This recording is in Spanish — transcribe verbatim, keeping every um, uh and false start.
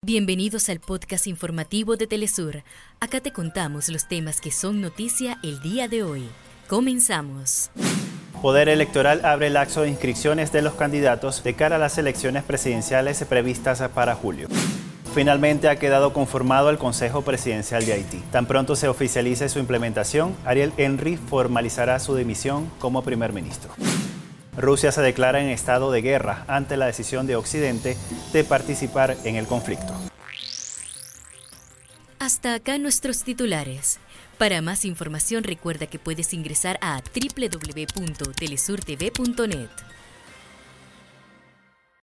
Bienvenidos al podcast informativo de Telesur. Acá te contamos los temas que son noticia el día de hoy. Comenzamos. Poder Electoral abre lapso de inscripciones de los candidatos de cara a las elecciones presidenciales previstas para julio. Finalmente ha quedado conformado el Consejo Presidencial de Haití. Tan pronto se oficialice su implementación, Ariel Henry formalizará su dimisión como primer ministro. Rusia se declara en estado de guerra ante la decisión de Occidente de participar en el conflicto. Hasta acá nuestros titulares. Para más información recuerda que puedes ingresar a doble u doble u doble u punto telesur t v punto net.